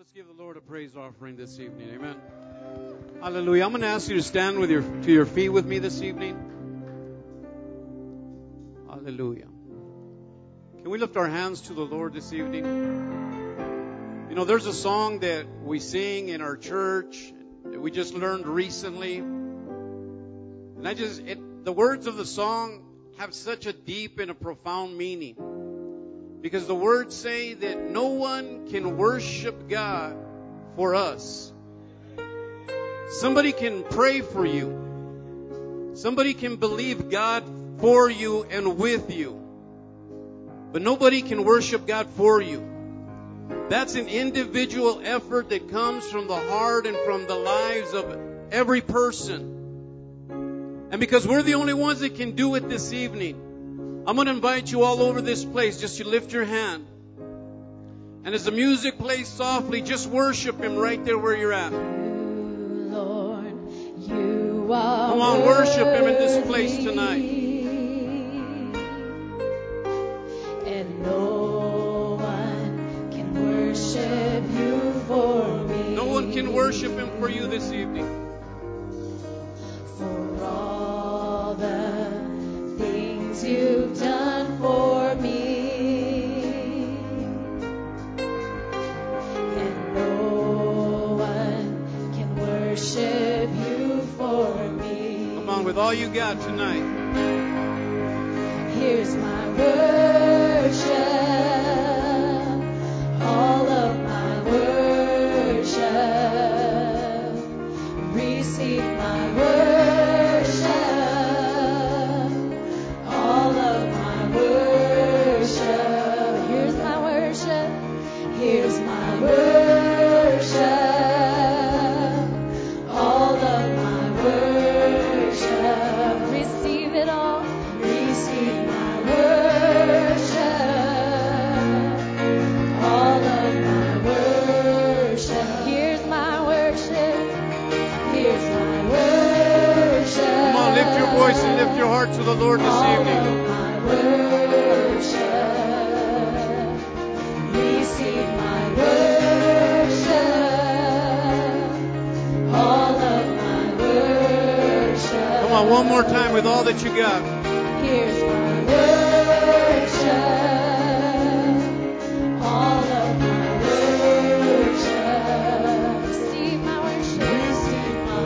let's give the Lord a praise offering this evening. Amen. Hallelujah. I'm going to ask you to stand to your feet with me this evening. Hallelujah. Can we lift our hands to the Lord this evening? You know, there's a song that we sing in our church that we just learned recently. And the words of the song have such a deep and a profound meaning. Because the words say that no one can worship God for us. Somebody can pray for you. Somebody can believe God for you and with you. But nobody can worship God for you. That's an individual effort that comes from the heart and from the lives of every person. And because we're the only ones that can do it this evening, I'm going to invite you all over this place just to lift your hand. And as the music plays softly, just worship Him right there where you're at. Lord, you are Come on, worship Him in this place tonight. And no one can worship you for me. No one can worship Him for you this evening. For all the things you've done for me, and no one can worship you for me. Come on, with all you got tonight. Here's my worship, all of my worship. Receive my worship. Here's my worship, all of my worship. Receive it all. Receive my worship, all of my worship. Here's my worship. Here's my worship. Come on, lift your voice and lift your heart to the Lord this All evening. of my worship. Receive my worship, all of my worship. Come on, one more time with all that you got. Here's my worship, all of my worship. Receive my worship. Receive my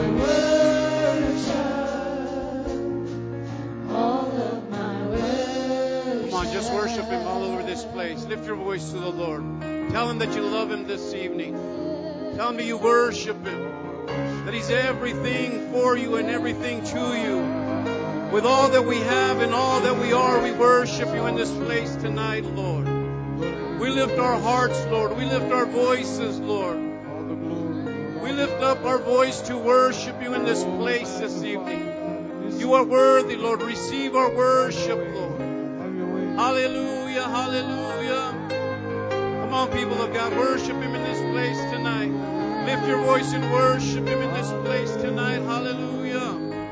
worship, all of my worship. Come on, just worship Him all over this place. Lift your voice to the Lord. Tell Him that you love Him this evening. Tell Him that you worship Him. That He's everything for you and everything to you. With all that we have and all that we are, we worship you in this place tonight, Lord. We lift our hearts, Lord. We lift our voices, Lord. We lift up our voice to worship you in this place this evening. You are worthy, Lord. Receive our worship, Lord. Hallelujah, hallelujah. Come on, people of God, worship Him in this place tonight. Lift your voice and worship Him in this place tonight. Hallelujah.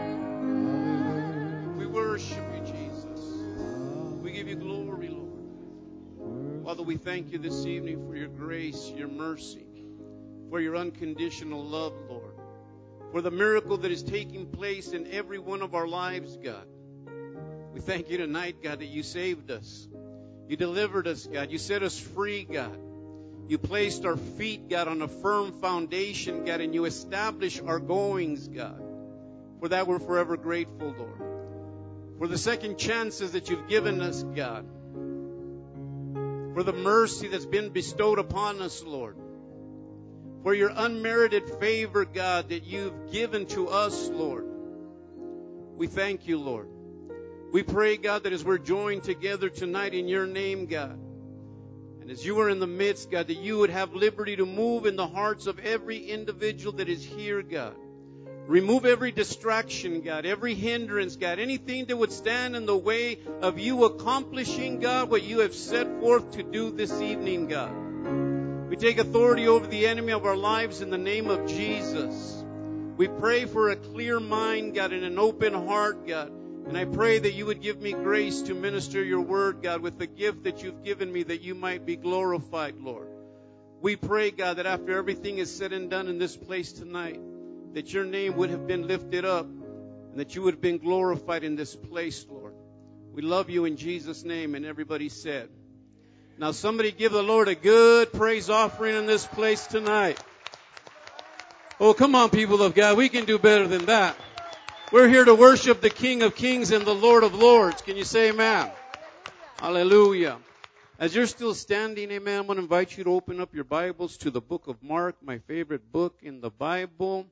We worship you, Jesus. We give you glory, Lord. Father, we thank you this evening for your grace, your mercy, for your unconditional love, Lord, for the miracle that is taking place in every one of our lives, God. We thank you tonight, God, that you saved us. You delivered us, God. You set us free, God. You placed our feet, God, on a firm foundation, God, and you established our goings, God. For that we're forever grateful, Lord. For the second chances that you've given us, God. For the mercy that's been bestowed upon us, Lord. For your unmerited favor, God, that you've given to us, Lord. We thank you, Lord. We pray, God, that as we're joined together tonight in your name, God, and as you are in the midst, God, that you would have liberty to move in the hearts of every individual that is here, God. Remove every distraction, God, every hindrance, God, anything that would stand in the way of you accomplishing, God, what you have set forth to do this evening, God. We take authority over the enemy of our lives in the name of Jesus. We pray for a clear mind, God, and an open heart, God. And I pray that you would give me grace to minister your word, God, with the gift that you've given me, that you might be glorified, Lord. We pray, God, that after everything is said and done in this place tonight, that your name would have been lifted up and that you would have been glorified in this place, Lord. We love you in Jesus' name, and everybody said. Now somebody give the Lord a good praise offering in this place tonight. Oh, come on, people of God. We can do better than that. We're here to worship the King of Kings and the Lord of Lords. Can you say amen? Hallelujah. As you're still standing, amen, I'm going to invite you to open up your Bibles to the book of Mark, my favorite book in the Bible.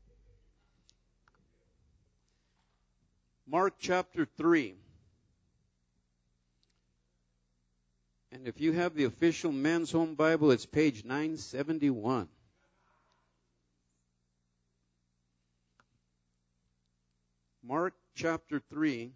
Mark chapter 3. And if you have the official Men's Home Bible, it's page 971. Mark chapter 3.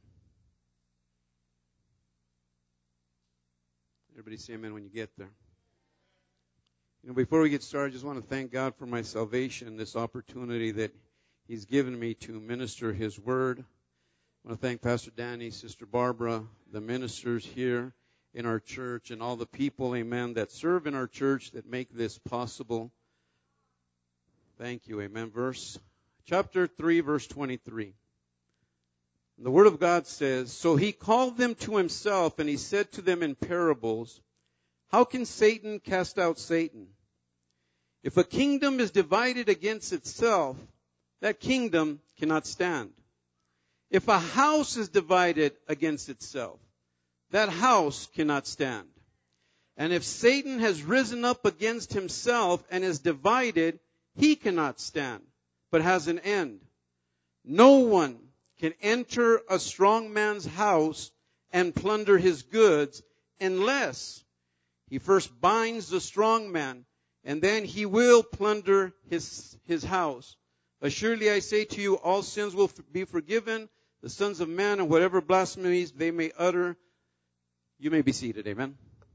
Everybody say amen when you get there. Before we get started, I just want to thank God for my salvation and this opportunity that He's given me to minister His Word. I want to thank Pastor Danny, Sister Barbara, the ministers here in our church, and all the people, amen, that serve in our church that make this possible. Thank you, amen. Chapter 3, verse 23. The Word of God says, "So he called them to himself, and he said to them in parables, 'How can Satan cast out Satan? If a kingdom is divided against itself, that kingdom cannot stand. If a house is divided against itself, that house cannot stand. And if Satan has risen up against himself and is divided, he cannot stand, but has an end. No one can enter a strong man's house and plunder his goods unless he first binds the strong man, and then he will plunder his house. Assuredly I say to you, all sins will be forgiven the sons of men, and whatever blasphemies they may utter.'" You may be seated, amen.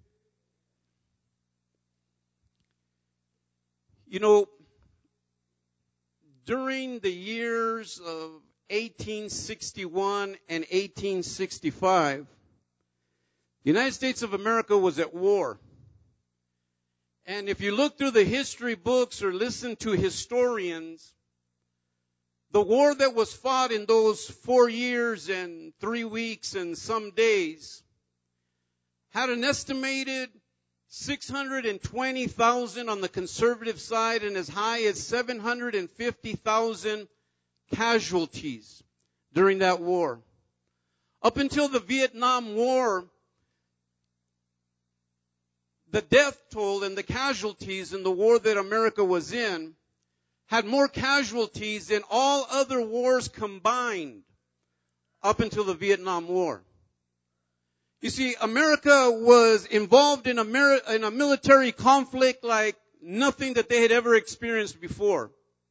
During the years of 1861 and 1865, the United States of America was at war. And if you look through the history books or listen to historians, the war that was fought in those 4 years and 3 weeks and some days had an estimated 620,000 on the conservative side and as high as 750,000 casualties during that war. Up until the Vietnam War, the death toll and the casualties in the war that America was in had more casualties than all other wars combined up until the Vietnam War. You see, America was involved in a military conflict like nothing that they had ever experienced before.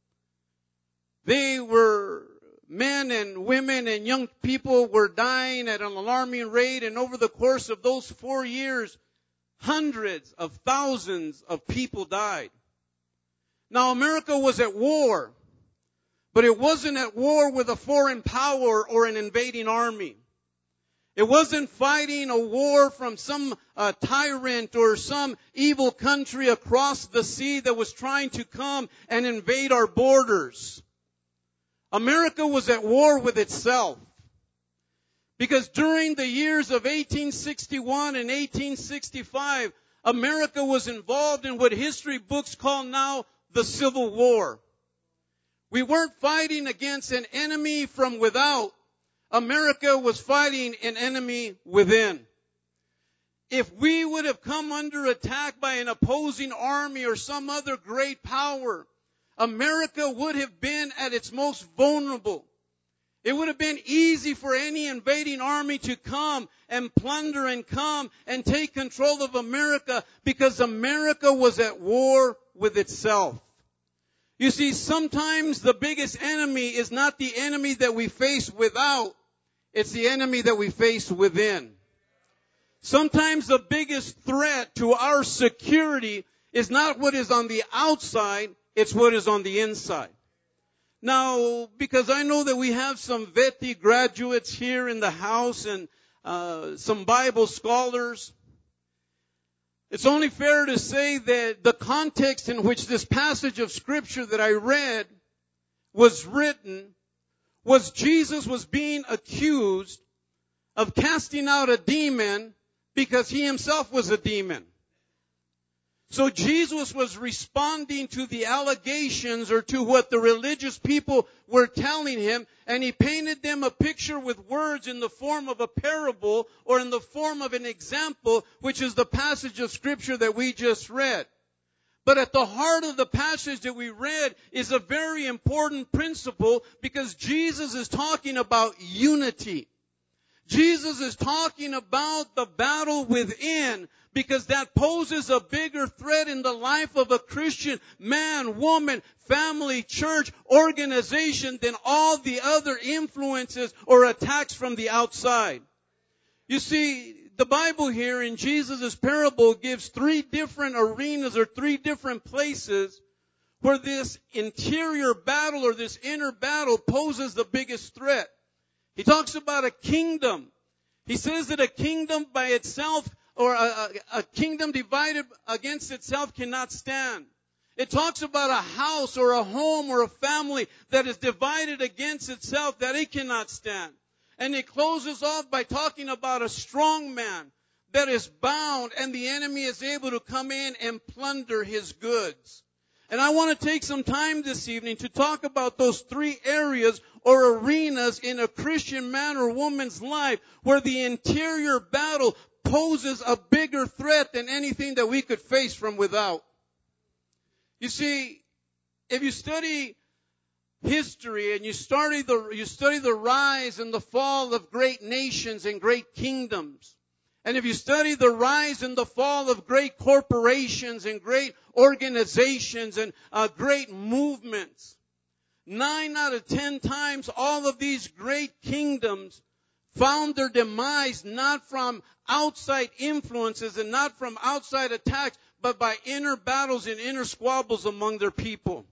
Men and women and young people were dying at an alarming rate, and over the course of those 4 years, hundreds of thousands of people died. Now, America was at war, but it wasn't at war with a foreign power or an invading army. It wasn't fighting a war from some tyrant or some evil country across the sea that was trying to come and invade our borders. America was at war with itself. Because during the years of 1861 and 1865, America was involved in what history books call now the Civil War. We weren't fighting against an enemy from without. America was fighting an enemy within. If we would have come under attack by an opposing army or some other great power, America would have been at its most vulnerable. It would have been easy for any invading army to come and plunder and come and take control of America because America was at war with itself. You see, sometimes the biggest enemy is not the enemy that we face without. It's the enemy that we face within. Sometimes the biggest threat to our security is not what is on the outside, it's what is on the inside. Now, because I know that we have some VETI graduates here in the house and some Bible scholars, It's only fair to say that the context in which this passage of Scripture that I read was written was Jesus was being accused of casting out a demon because he himself was a demon. So Jesus was responding to the allegations or to what the religious people were telling him, and he painted them a picture with words in the form of a parable or in the form of an example, which is the passage of Scripture that we just read. But at the heart of the passage that we read is a very important principle, because Jesus is talking about unity. Jesus is talking about the battle within, because that poses a bigger threat in the life of a Christian man, woman, family, church, organization than all the other influences or attacks from the outside. You see, the Bible here in Jesus' parable gives three different arenas or three different places where this interior battle or this inner battle poses the biggest threat. He talks about a kingdom. He says that a kingdom by itself or a kingdom divided against itself cannot stand. It talks about a house or a home or a family that is divided against itself, that it cannot stand. And it closes off by talking about a strong man that is bound and the enemy is able to come in and plunder his goods. And I want to take some time this evening to talk about those three areas or arenas in a Christian man or woman's life where the interior battle poses a bigger threat than anything that we could face from without. You see, if you study history and you study the rise and the fall of great nations and great kingdoms, and if you study the rise and the fall of great corporations and great organizations and great movements, 9 out of 10 times all of these great kingdoms found their demise not from outside influences and not from outside attacks, but by inner battles and inner squabbles among their people.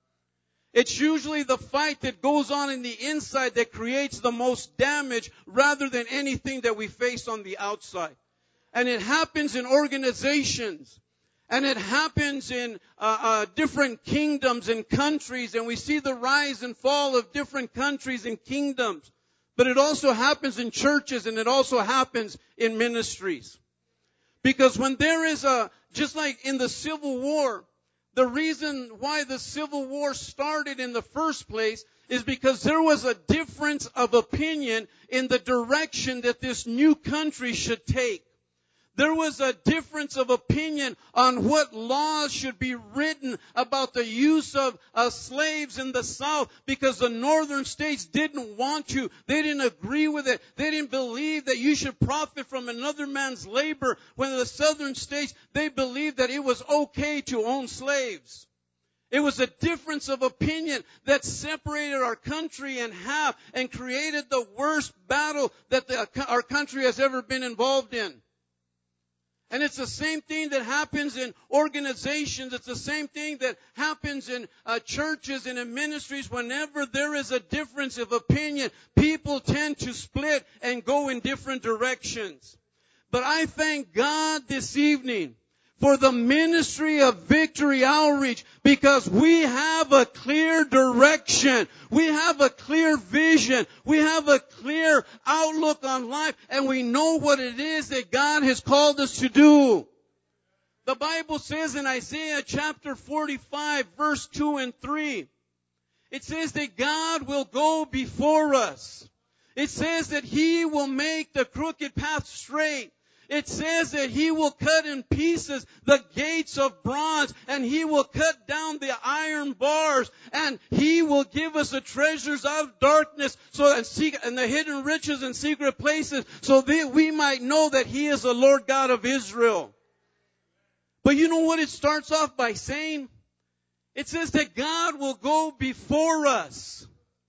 It's usually the fight that goes on in the inside that creates the most damage rather than anything that we face on the outside. And it happens in organizations. And it happens in different kingdoms and countries. And we see the rise and fall of different countries and kingdoms. But it also happens in churches, and it also happens in ministries. Because when there is just like in the Civil War, the reason why the Civil War started in the first place is because there was a difference of opinion in the direction that this new country should take. There was a difference of opinion on what laws should be written about the use of slaves in the South, because the northern states didn't want to. They didn't agree with it. They didn't believe that you should profit from another man's labor. When the southern states, they believed that it was okay to own slaves. It was a difference of opinion that separated our country in half and created the worst battle that our country has ever been involved in. And it's the same thing that happens in organizations. It's the same thing that happens in churches and in ministries. Whenever there is a difference of opinion, people tend to split and go in different directions. But I thank God this evening for the ministry of Victory Outreach, because we have a clear direction. We have a clear vision. We have a clear outlook on life, and we know what it is that God has called us to do. The Bible says in Isaiah chapter 45, verse 2 and 3, it says that God will go before us. It says that He will make the crooked path straight. It says that He will cut in pieces the gates of bronze, and He will cut down the iron bars, and He will give us the treasures out of darkness and the hidden riches in secret places, so that we might know that He is the Lord God of Israel. But you know what it starts off by saying? It says that God will go before us.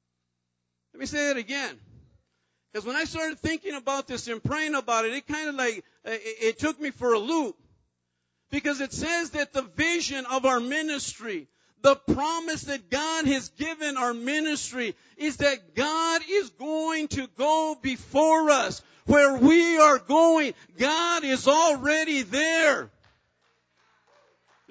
Let me say that again. Because when I started thinking about this and praying about it, it kind of like, it took me for a loop. Because it says that the vision of our ministry, the promise that God has given our ministry, is that God is going to go before us. Where we are going, God is already there.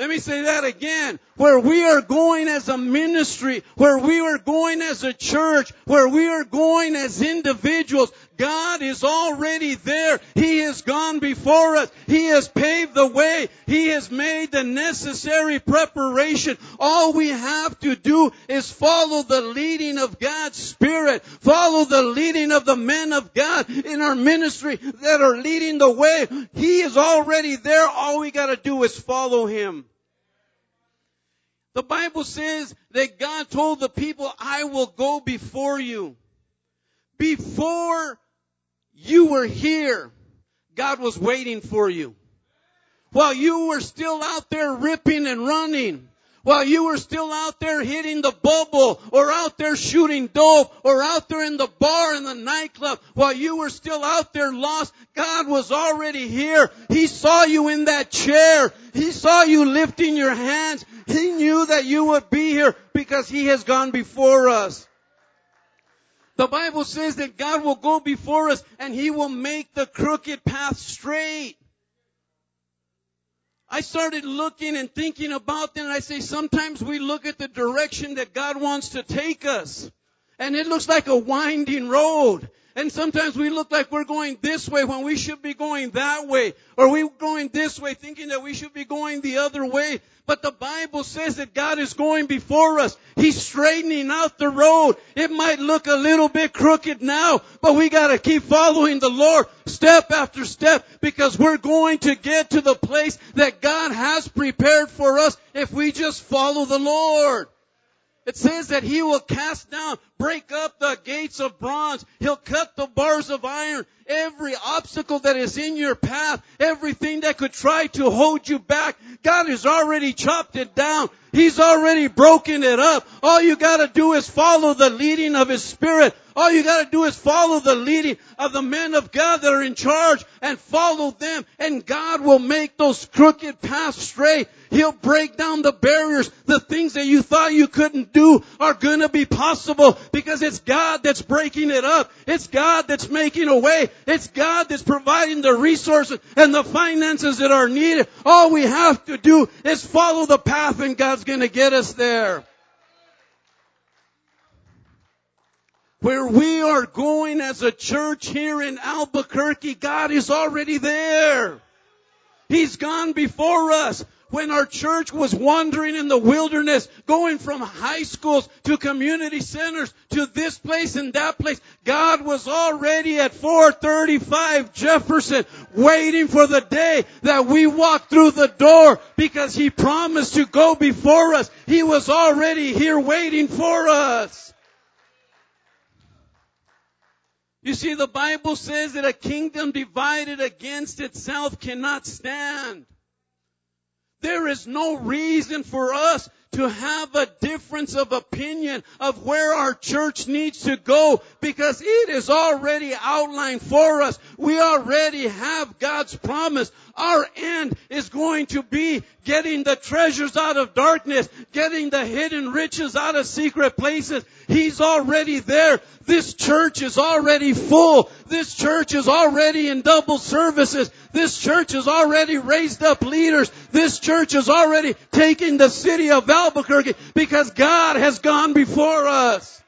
Let me say that again. Where we are going as a ministry, where we are going as a church, where we are going as individuals, God is already there. He has gone before us. He has paved the way. He has made the necessary preparation. All we have to do is follow the leading of God's Spirit. Follow the leading of the men of God in our ministry that are leading the way. He is already there. All we got to do is follow Him. The Bible says that God told the people, I will go before you. Before you were here, God was waiting for you. While you were still out there ripping and running, while you were still out there hitting the bubble, or out there shooting dope, or out there in the bar in the nightclub, while you were still out there lost, God was already here. He saw you in that chair. He saw you lifting your hands. He knew that you would be here because He has gone before us. The Bible says that God will go before us and He will make the crooked path straight. I started looking and thinking about that, and I say sometimes we look at the direction that God wants to take us, and it looks like a winding road. And sometimes we look like we're going this way when we should be going that way. Or we're going this way thinking that we should be going the other way. But the Bible says that God is going before us. He's straightening out the road. It might look a little bit crooked now, but we got to keep following the Lord step after step, because we're going to get to the place that God has prepared for us if we just follow the Lord. It says that He will cast down, break up the gates of bronze. He'll cut the bars of iron. Every obstacle that is in your path, everything that could try to hold you back, God has already chopped it down. He's already broken it up. All you got to do is follow the leading of His Spirit. All you got to do is follow the leading of the men of God that are in charge, and follow them, and God will make those crooked paths straight. He'll break down the barriers. The things that you thought you couldn't do are going to be possible, because it's God that's breaking it up. It's God that's making a way. It's God that's providing the resources and the finances that are needed. All we have to do is follow the path, and God's going to get us there. Where we are going as a church here in Albuquerque, God is already there. He's gone before us. When our church was wandering in the wilderness, going from high schools to community centers to this place and that place, God was already at 435 Jefferson, waiting for the day that we walk through the door, because He promised to go before us. He was already here waiting for us. You see, the Bible says that a kingdom divided against itself cannot stand. There is no reason for us to have a difference of opinion of where our church needs to go, because it is already outlined for us. We already have God's promise. Our end is going to be getting the treasures out of darkness, getting the hidden riches out of secret places. He's already there. This church is already full. This church is already in double services. This church has already raised up leaders. This church is already taking the city of Albuquerque, because God has gone before us.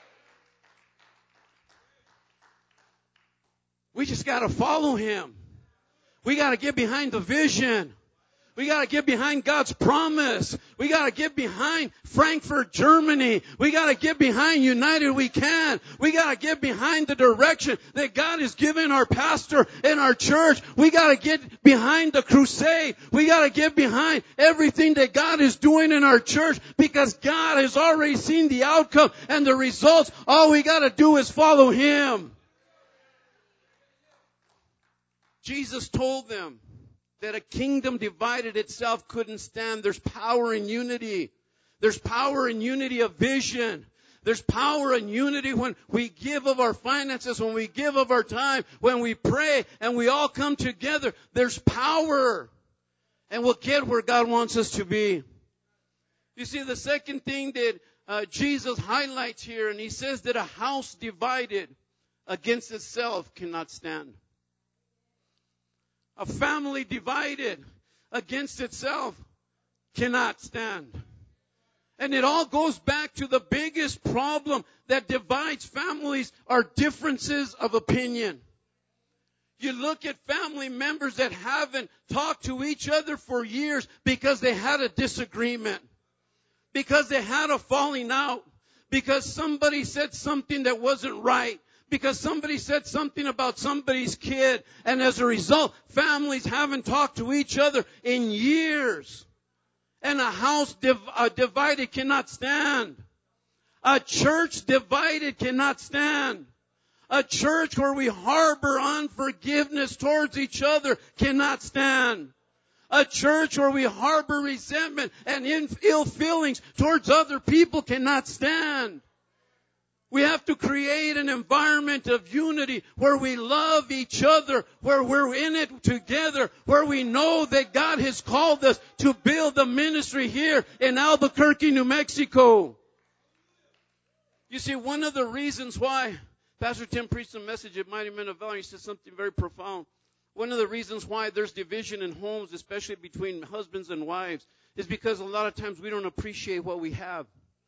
We just got to follow Him. We got to get behind the vision. We got to get behind God's promise. We got to get behind Frankfurt, Germany. We got to get behind United We Can. We got to get behind the direction that God has given our pastor and our church. We got to get behind the crusade. We got to get behind everything that God is doing in our church, because God has already seen the outcome and the results. All we got to do is follow Him. Jesus told them that a kingdom divided itself couldn't stand. There's power in unity. There's power in unity of vision. There's power in unity when we give of our finances, when we give of our time, when we pray and we all come together. There's power. And we'll get where God wants us to be. You see, the second thing that Jesus highlights here, and He says that a house divided against itself cannot stand. A family divided against itself cannot stand. And it all goes back to the biggest problem that divides families are differences of opinion. You look at family members that haven't talked to each other for years because they had a disagreement, because they had a falling out, because somebody said something that wasn't right, because somebody said something about somebody's kid, and as a result, families haven't talked to each other in years. And a house divided cannot stand. A church divided cannot stand. A church where we harbor unforgiveness towards each other cannot stand. A church where we harbor resentment and ill feelings towards other people cannot stand. We have to create an environment of unity where we love each other, where we're in it together, where we know that God has called us to build the ministry here in Albuquerque, New Mexico. You see, one of the reasons why Pastor Tim preached a message at Mighty Men of Valor, he said something very profound. One of the reasons why there's division in homes, especially between husbands and wives, is because a lot of times we don't appreciate what we have.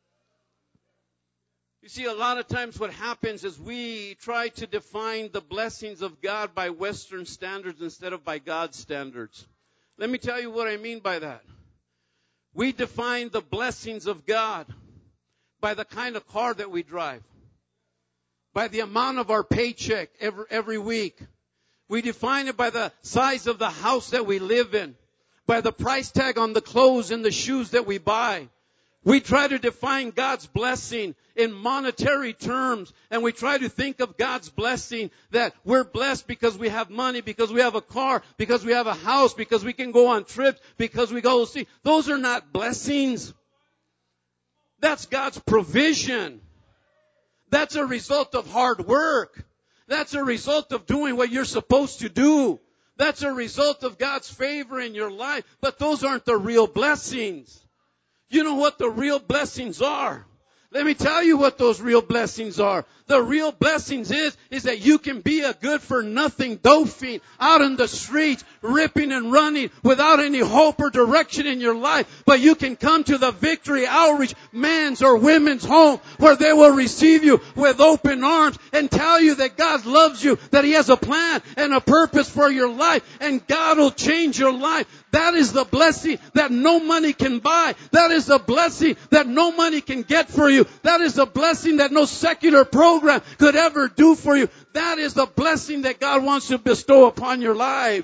You see, a lot of times what happens is we try to define the blessings of God by Western standards instead of by God's standards. Let me tell you what I mean by that. We define the blessings of God by the kind of car that we drive, by the amount of our paycheck every week. We define it by the size of the house that we live in, by the price tag on the clothes and the shoes that we buy. We try to define God's blessing in monetary terms, and we try to think of God's blessing that we're blessed because we have money, because we have a car, because we have a house, because we can go on trips, because we go see. Those are not blessings. That's God's provision. That's a result of hard work. That's a result of doing what you're supposed to do. That's a result of God's favor in your life. But those aren't the real blessings. You know what the real blessings are? Let me tell you what those real blessings are. The real blessings is that you can be a good-for-nothing dope fiend out in the streets, ripping and running without any hope or direction in your life. But you can come to the Victory Outreach men's or women's home where they will receive you with open arms and tell you that God loves you, that He has a plan and a purpose for your life, and God will change your life. That is the blessing that no money can buy. That is the blessing that no money can get for you. That is the blessing that no secular program could ever do for you. That is the blessing that God wants to bestow upon your life.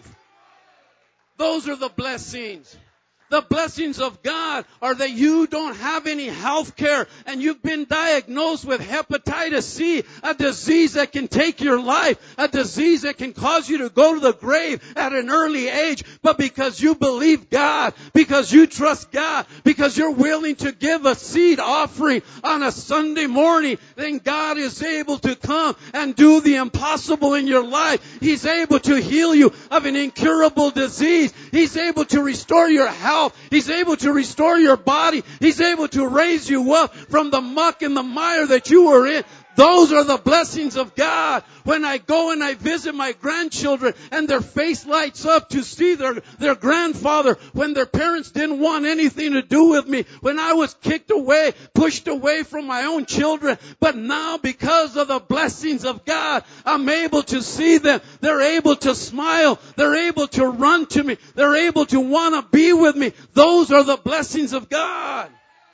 Those are the blessings. The blessings of God are that you don't have any health care and you've been diagnosed with hepatitis C, a disease that can take your life, a disease that can cause you to go to the grave at an early age. But because you believe God, because you trust God, because you're willing to give a seed offering on a Sunday morning, then God is able to come and do the impossible in your life. He's able to heal you of an incurable disease. He's able to restore your health. He's able to restore your body. He's able to raise you up from the muck and the mire that you were in. Those are the blessings of God. When I go and I visit my grandchildren and their face lights up to see their grandfather when their parents didn't want anything to do with me, when I was kicked away, pushed away from my own children. But now because of the blessings of God, I'm able to see them. They're able to smile. They're able to run to me. They're able to want to be with me. Those are the blessings of God.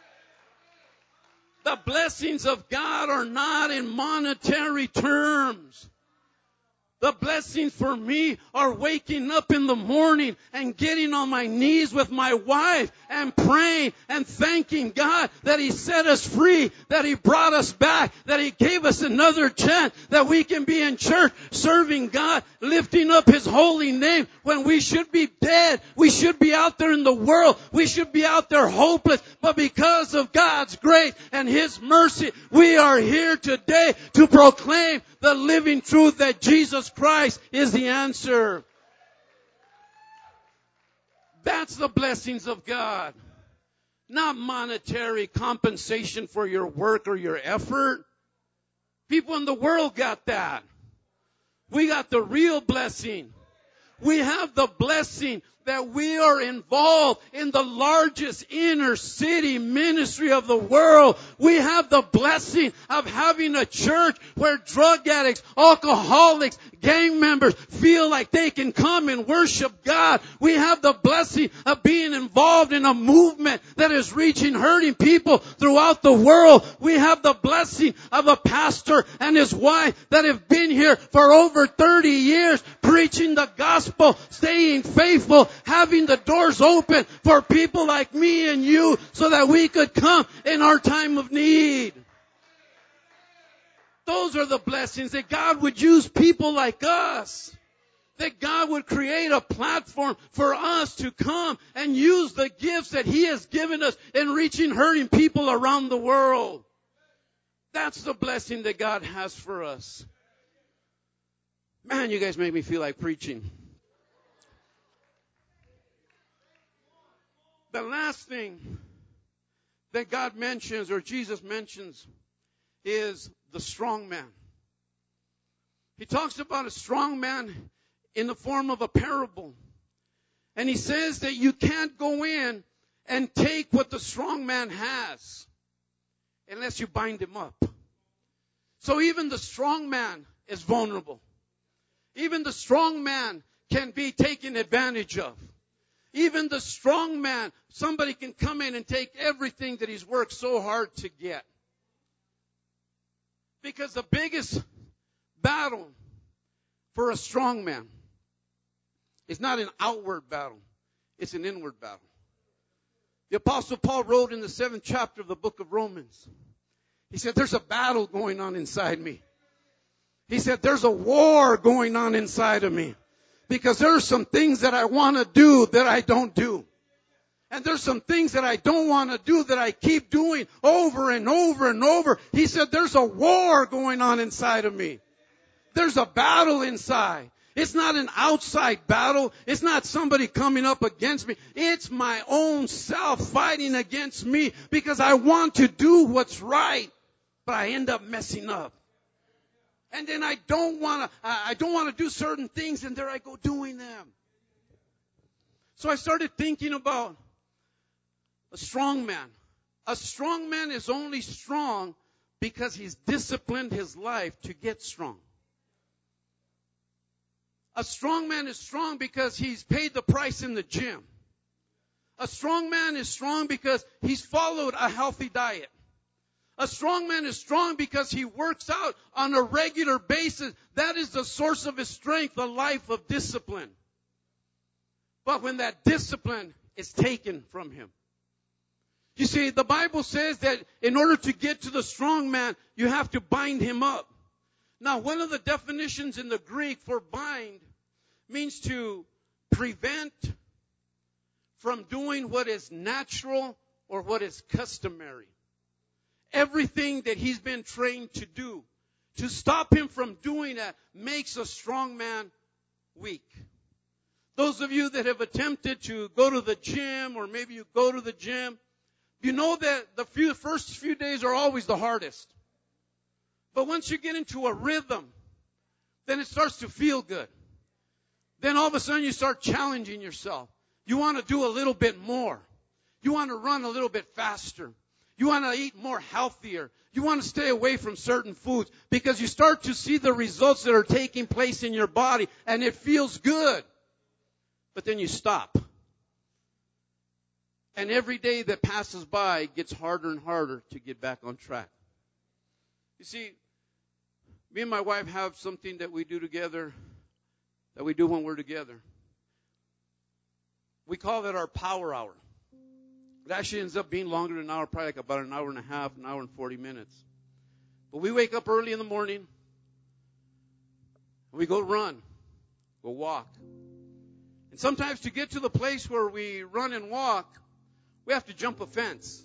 The blessings of God are not in monetary terms. The blessings for me are waking up in the morning and getting on my knees with my wife and praying and thanking God that He set us free, that He brought us back, that He gave us another chance, that we can be in church serving God, lifting up His holy name when we should be dead. We should be out there in the world. We should be out there hopeless. But because of God's grace and His mercy, we are here today to proclaim the living truth that Jesus Christ is the answer. That's the blessings of God. Not monetary compensation for your work or your effort. People in the world got that. We got the real blessing. We have the blessing that we are involved in the largest inner city ministry of the world. We have the blessing of having a church where drug addicts, alcoholics, gang members feel like they can come and worship God. We have the blessing of being involved in a movement that is reaching hurting people throughout the world. We have the blessing of a pastor and his wife that have been here for over 30 years preaching the gospel, staying faithful, having the doors open for people like me and you so that we could come in our time of need. Those are the blessings, that God would use people like us. That God would create a platform for us to come and use the gifts that He has given us in reaching hurting people around the world. That's the blessing that God has for us. Man, you guys make me feel like preaching. The last thing that God mentions, or Jesus mentions, is the strong man. He talks about a strong man in the form of a parable. And he says that you can't go in and take what the strong man has unless you bind him up. So even the strong man is vulnerable. Even the strong man can be taken advantage of. Even the strong man, somebody can come in and take everything that he's worked so hard to get. Because the biggest battle for a strong man is not an outward battle. It's an inward battle. The Apostle Paul wrote in the 7th chapter of the book of Romans. He said, there's a battle going on inside me. He said, there's a war going on inside of me. Because there's some things that I want to do that I don't do. And there's some things that I don't want to do that I keep doing over and over and over. He said, there's a war going on inside of me. There's a battle inside. It's not an outside battle. It's not somebody coming up against me. It's my own self fighting against me because I want to do what's right, but I end up messing up. And then I don't want to do certain things, and there I go doing them. So I started thinking about a strong man. A strong man is only strong because he's disciplined his life to get strong. A strong man is strong because he's paid the price in the gym. A strong man is strong because he's followed a healthy diet. A strong man is strong because he works out on a regular basis. That is the source of his strength, a life of discipline. But when that discipline is taken from him. You see, the Bible says that in order to get to the strong man, you have to bind him up. Now, one of the definitions in the Greek for bind means to prevent from doing what is natural or what is customary. Everything that he's been trained to do, to stop him from doing that, makes a strong man weak. Those of you that have attempted to go to the gym, or maybe you go to the gym, you know that the first few days are always the hardest. But once you get into a rhythm, then it starts to feel good. Then all of a sudden you start challenging yourself. You want to do a little bit more. You want to run a little bit faster. You want to eat more healthier. You want to stay away from certain foods because you start to see the results that are taking place in your body and it feels good. But then you stop. And every day that passes by, it gets harder and harder to get back on track. You see, me and my wife have something that we do together, that we do when we're together. We call it our power hour. It actually ends up being longer than an hour, probably like about an hour and a half, an hour and 40 minutes. But we wake up early in the morning. And we go run. Go walk. And sometimes to get to the place where we run and walk, we have to jump a fence.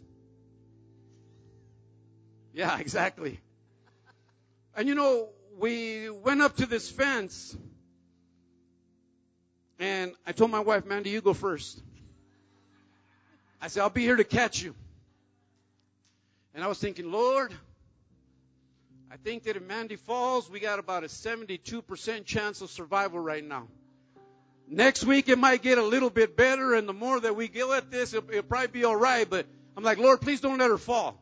Yeah, exactly. And you know, we went up to this fence. And I told my wife, Mandy, you go first. I said, I'll be here to catch you. And I was thinking, Lord, I think that if Mandy falls, we got about a 72% chance of survival right now. Next week it might get a little bit better, and the more that we go at this, it'll probably be all right. But I'm like, Lord, please don't let her fall.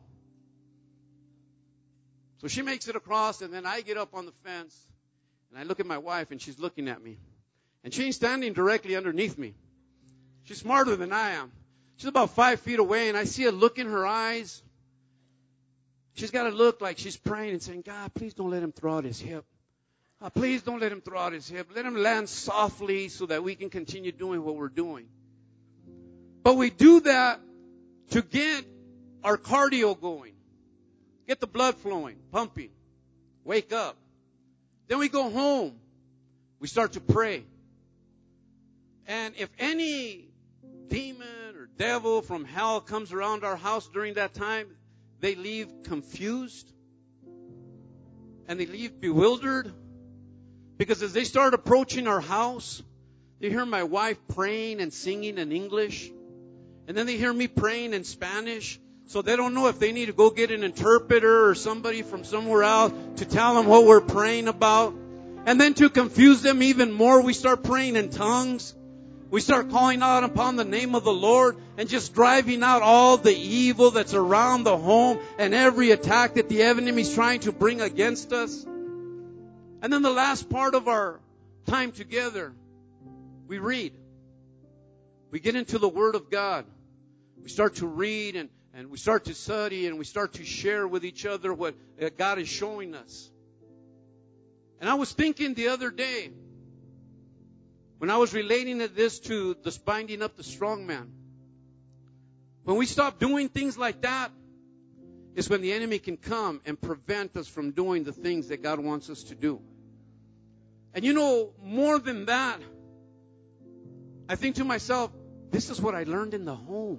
So she makes it across, and then I get up on the fence, and I look at my wife, and she's looking at me. And she ain't standing directly underneath me. She's smarter than I am. She's about 5 feet away, and I see a look in her eyes. She's got a look like she's praying and saying, God, please don't let him throw out his hip. Please don't let him throw out his hip. Let him land softly so that we can continue doing what we're doing. But we do that to get our cardio going. Get the blood flowing, pumping. Wake up. Then we go home. We start to pray. And if any demon or devil from hell comes around our house during that time, they leave confused. And they leave bewildered. Because as they start approaching our house, they hear my wife praying and singing in English. And then they hear me praying in Spanish. So they don't know if they need to go get an interpreter or somebody from somewhere else to tell them what we're praying about. And then to confuse them even more, we start praying in tongues. We start calling out upon the name of the Lord and just driving out all the evil that's around the home and every attack that the enemy is trying to bring against us. And then the last part of our time together, we read. We get into the Word of God. We start to read and we start to study and we start to share with each other what God is showing us. And I was thinking the other day, when I was relating this to the binding up the strong man, when we stop doing things like that, is when the enemy can come and prevent us from doing the things that God wants us to do. And you know, more than that, I think to myself, this is what I learned in the home.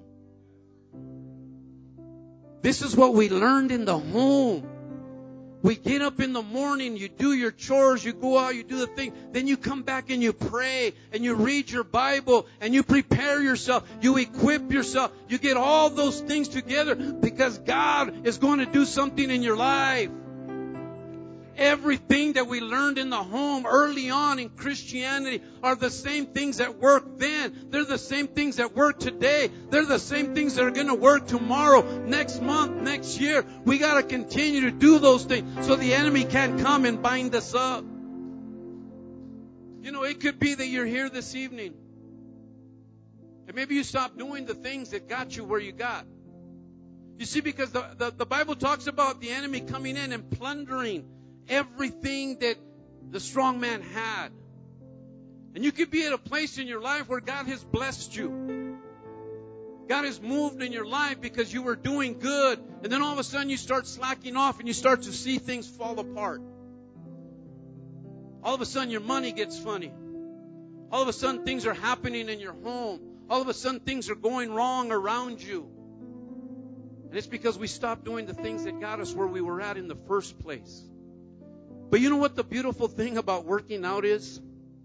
This is what we learned in the home. We get up in the morning, you do your chores, you go out, you do the thing. Then you come back and you pray and you read your Bible and you prepare yourself. You equip yourself. You get all those things together because God is going to do something in your life. Everything that we learned in the home early on in Christianity are the same things that worked then. They're the same things that work today. They're the same things that are going to work tomorrow, next month, next year. We got to continue to do those things so the enemy can't come and bind us up. You know, it could be that you're here this evening and maybe you stopped doing the things that got you where you got. You see, because the Bible talks about the enemy coming in and plundering everything that the strong man had. And you could be at a place in your life where God has blessed you. God has moved in your life because you were doing good. And then all of a sudden you start slacking off and you start to see things fall apart. All of a sudden your money gets funny. All of a sudden things are happening in your home. All of a sudden things are going wrong around you. And it's because we stopped doing the things that got us where we were at in the first place. But you know what the beautiful thing about working out is?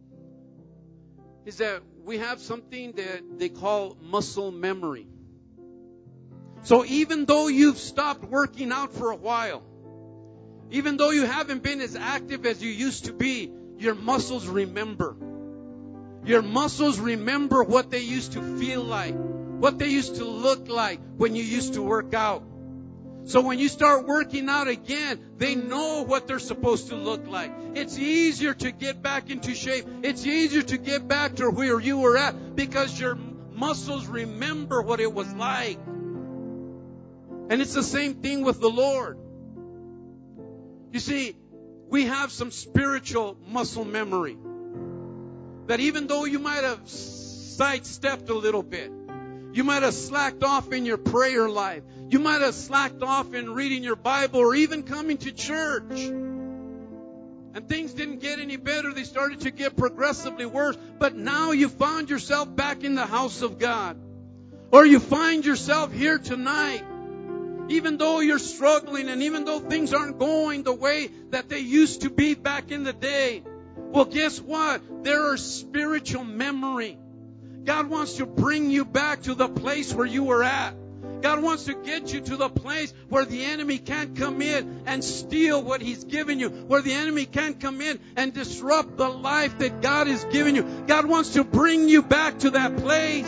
Is that we have something that they call muscle memory. So even though you've stopped working out for a while, even though you haven't been as active as you used to be, your muscles remember. Your muscles remember what they used to feel like, what they used to look like when you used to work out. So when you start working out again, they know what they're supposed to look like. It's easier to get back into shape. It's easier to get back to where you were at because your muscles remember what it was like. And it's the same thing with the Lord. You see, we have some spiritual muscle memory that even though you might have sidestepped a little bit, you might have slacked off in your prayer life. You might have slacked off in reading your Bible or even coming to church. And things didn't get any better. They started to get progressively worse. But now you found yourself back in the house of God. Or you find yourself here tonight. Even though you're struggling and even though things aren't going the way that they used to be back in the day. Well, guess what? There are spiritual memory. God wants to bring you back to the place where you were at. God wants to get you to the place where the enemy can't come in and steal what He's given you, where the enemy can't come in and disrupt the life that God has given you. God wants to bring you back to that place.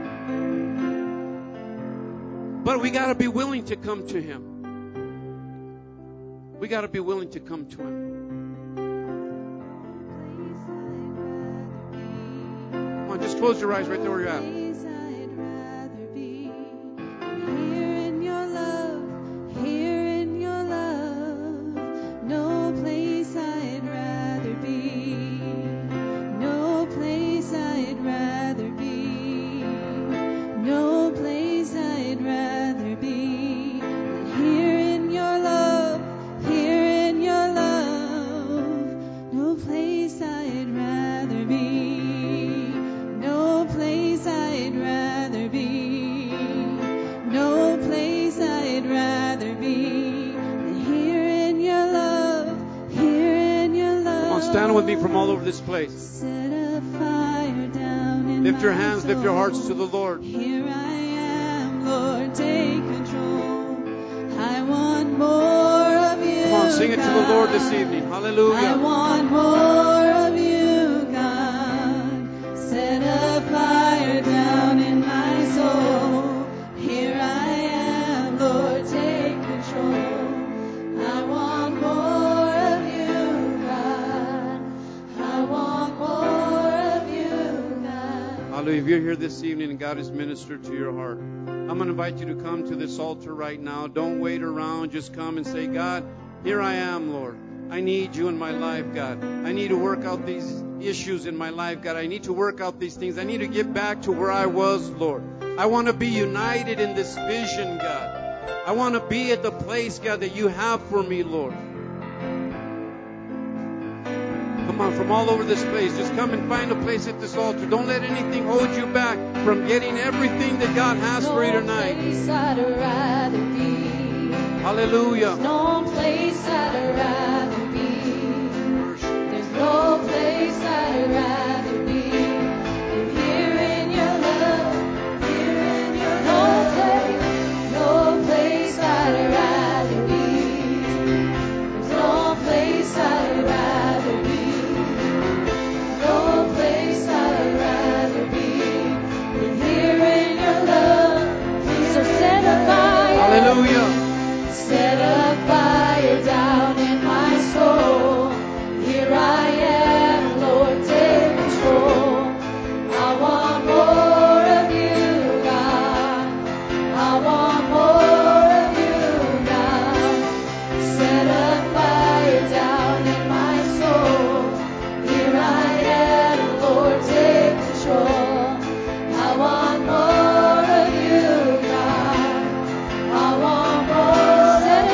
But we got to be willing to come to Him. We got to be willing to come to Him. Come on, just close your eyes right there where you're at. Stand with me from all over this place. Lift your hands, lift your hearts to the Lord. Here I am, Lord, take control. I want more of you. Come on, sing it to the Lord this evening. Hallelujah. I want more of you, God. Set a fire down in my soul. Here I am, Lord, take control. I want more of you, God. I want more of you, God. Hallelujah. If you're here this evening and God has ministered to your heart, I'm going to invite you to come to this altar right now. Don't wait around. Just come and say, God, here I am, Lord. I need you in my life, God. I need to work out these issues in my life, God. I need to work out these things. I need to get back to where I was, Lord. I want to be united in this vision, God. I want to be at the place, God, that you have for me, Lord. Come on, from all over this place, just come and find a place at this altar. Don't let anything hold you back from getting everything that God has for you tonight. Hallelujah. No place I'd rather be. There's no place I'd rather be than here in your love, here in your love. No place I'd rather be. There's no place I'd rather be. No place I'd rather be than here in your love. So set a fire. Hallelujah. Set a fire down in my soul. Here I am, Lord, take control. I want more of you, God. I want more of you, God. Set a fire down in my soul. Here I am, Lord, take control. I want more of you, God. I want more. Set a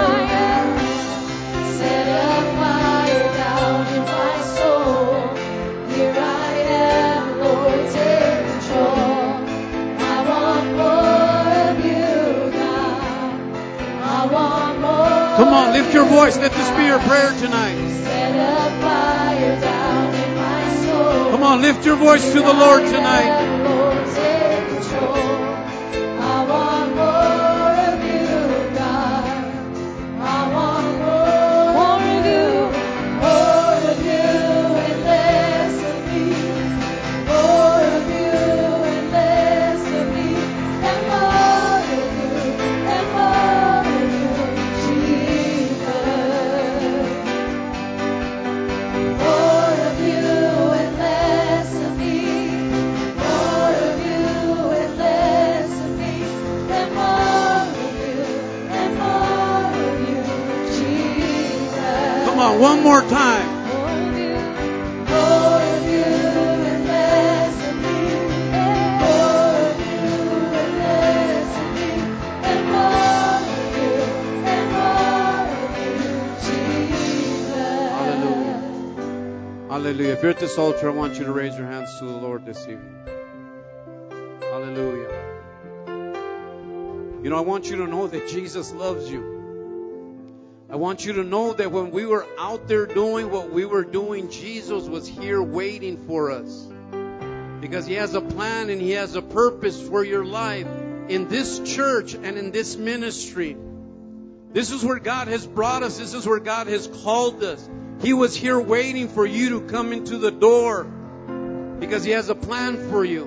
fire down in my soul. Here I am, Lord, take control. I want more of you, God. I want more. Come on, lift your voice. Let this be your prayer tonight. Set a fire down in my soul. Come on, lift your voice to the Lord tonight. Lord, take control. I want more of you, God. I want more of you and less of me. More of you and less of me. And more of you and more of you, Jesus. More of you and less of me. More of you and less of me. And more of you and more of you, Jesus. Come on, one more time. More of you and less of me. More of you and less of me. And more of you and more of you, Jesus. Hallelujah. Hallelujah. If you're at this altar, I want you to raise your hands to the Lord this evening. Hallelujah. You know, I want you to know that Jesus loves you. I want you to know that when we were out there doing what we were doing, Jesus was here waiting for us. Because He has a plan and He has a purpose for your life. in this church and in this ministry. This is where God has brought us. This is where God has called us. He was here waiting for you to come into the door because He has a plan for you.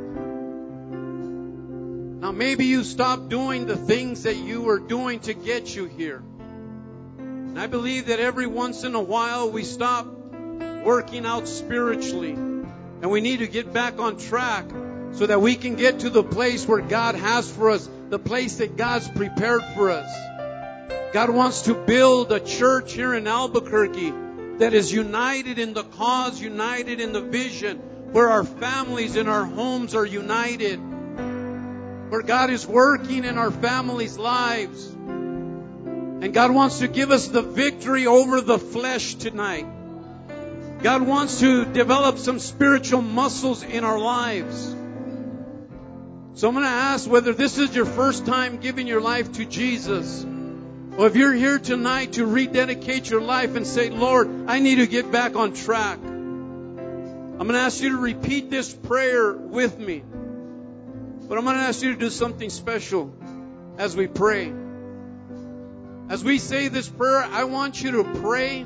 Now maybe you stopped doing the things that you were doing to get you here. And I believe that every once in a while we stop working out spiritually. And we need to get back on track so that we can get to the place where God has for us, the place that God's prepared for us. God wants to build a church here in Albuquerque that is united in the cause, united in the vision, where our families and our homes are united, where God is working in our families' lives. And God wants to give us the victory over the flesh tonight. God wants to develop some spiritual muscles in our lives. So I'm going to ask whether this is your first time giving your life to Jesus, or if you're here tonight to rededicate your life and say, Lord, I need to get back on track. I'm going to ask you to repeat this prayer with me. But I'm going to ask you to do something special as we pray. As we say this prayer, I want you to pray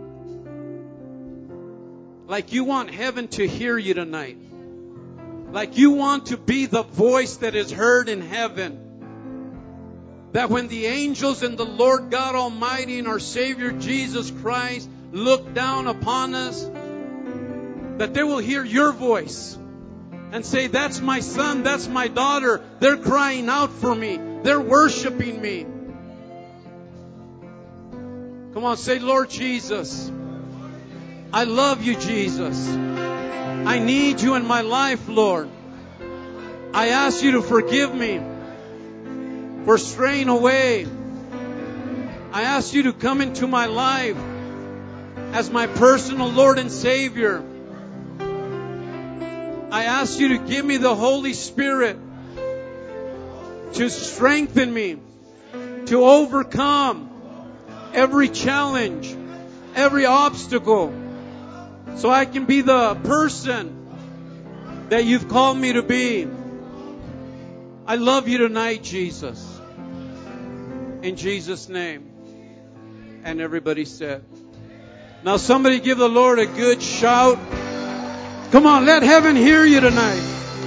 like you want heaven to hear you tonight. Like you want to be the voice that is heard in heaven. That when the angels and the Lord God Almighty and our Savior Jesus Christ look down upon us, that they will hear your voice and say, that's my son, that's my daughter. They're crying out for me. They're worshiping me. Come on, say, Lord Jesus, I love you, Jesus. I need you in my life, Lord. I ask you to forgive me for straying away. I ask you to come into my life as my personal Lord and Savior. I ask you to give me the Holy Spirit to strengthen me, to overcome every challenge, every obstacle, so I can be the person that you've called me to be. I love you tonight, Jesus. In Jesus' name. And everybody said. Now somebody give the Lord a good shout. Come on, let heaven hear you tonight.